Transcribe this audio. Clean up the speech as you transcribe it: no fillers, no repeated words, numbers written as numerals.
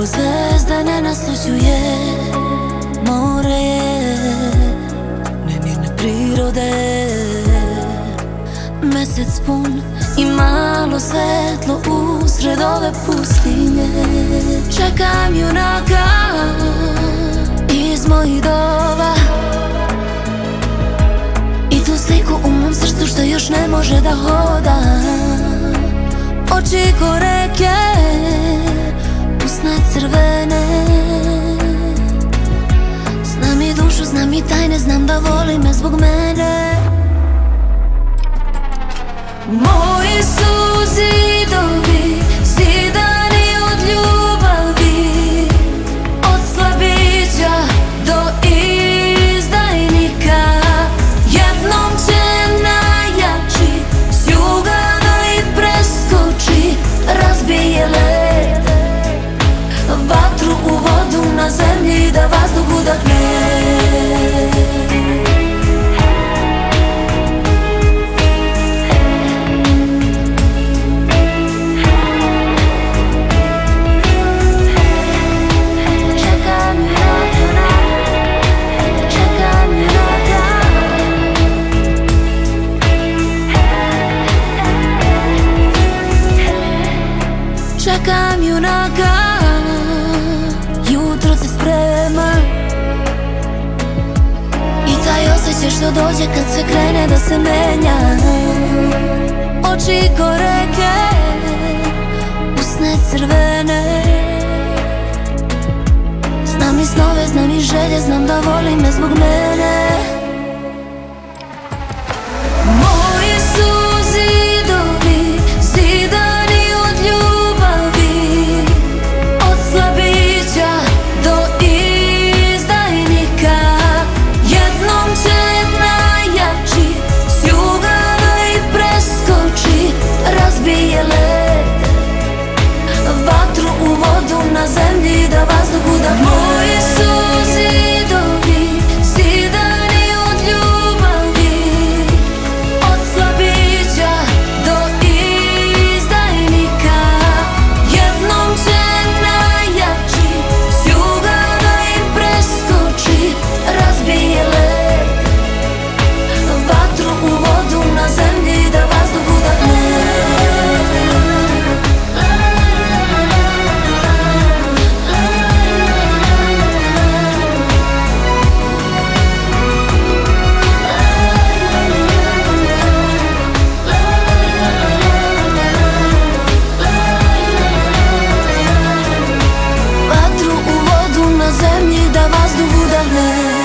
Nebo zvezda ne naslućuje, more je nemirne prirode. Mesec pun i malo svetlo usred ove pustinje. Čekam junaka iz mojih dova i tu sliku u mom srcu što još ne može da hoda. Oči ko reke, usne crvene. Znam i dušu, znam i tajne, znam da voli me zbog mene. Moji su zidovi zidani od ljubavi, od slabića do izdajnika. Jednom će najjači s juga da ih preskoči, razbije led, vatru u vodu na zemlji da vazduh udahne. Čekam junaka, jutro se sprema i taj osjećaj što dođe kad sve krene da se menja. Oči ko reke, usne crvene. Znam i snove, znam i želje, znam da voli me zbog mene. Moji su zidovi zidani od ljubavi, od slabića do izdajnika. Jednom će najjači s juga da ih preskoči, razbije led, vatru u vodu na zemlji da vazduh udahne. Moji su zidovi zidani od ljubavi, od slabića do izdajnika. Jednom će najjači s juga da ih preskoči, razbije led, vatru u vodu na zemlji da vazduh udahne. Vatru u vodu na zemlji da vazduh udahne.